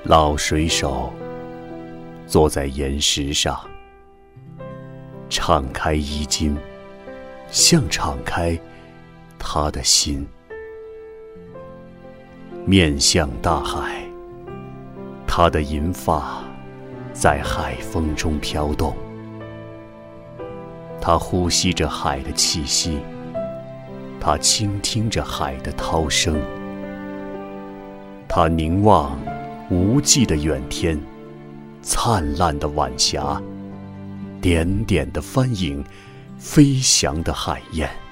老水手坐在岩石上，敞开衣襟，像敞开他的心，面向大海。他的银发在海风中飘动，他呼吸着海的气息，他倾听着海的涛声，他凝望无际的远天，灿烂的晚霞，点点的帆影，飞翔的海燕。